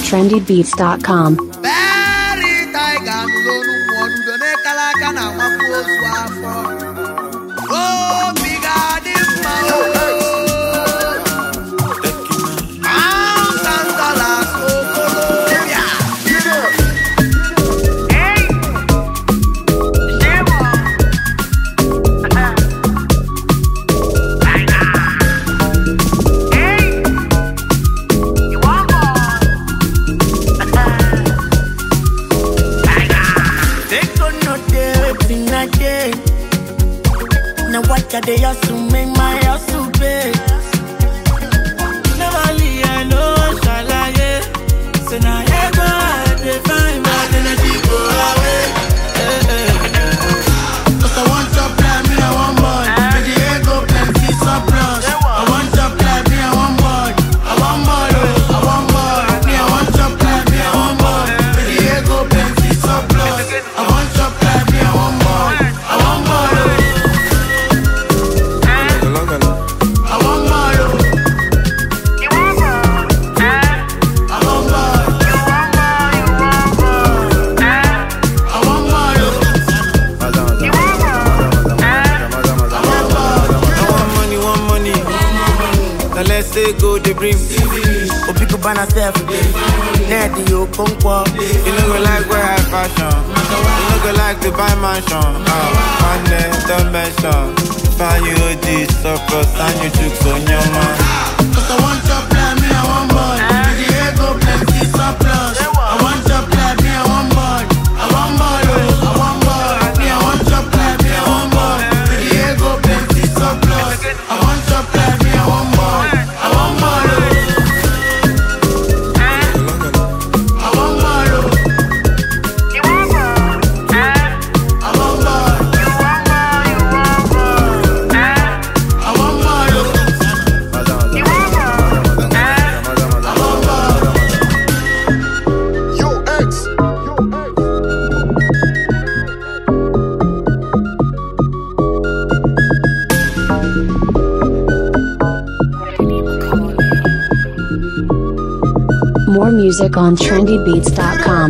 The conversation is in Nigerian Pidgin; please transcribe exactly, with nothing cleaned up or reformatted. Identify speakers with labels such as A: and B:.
A: trendy beats dot com.
B: They used to make my house to pay. Never leave, I know, shalaye. So now I go out, they find my energy go away. Cause I want to play me, I want more. With the ego, plenty surplus. I want to play me, I want more. I want more, I want more. Me, I want to play me, I want more. With the ego, plenty surplus. I want to play me, I want more. I want more.
C: Say go the brim. Oh, pick up on yourself. Net you come qua. You know go like wear high fashion. You know go like to buy mansion. Ah, money don't mention. Find you O G surplus and you jukes on your man.
B: Cause I want to play me, I want more. With the ego plenty surplus. I want to play me, I want more. I want more, I want more. Me, I want to play me, I want more. With the ego plenty surplus. I want to play me, I want more.
A: More music on trendy beats dot com.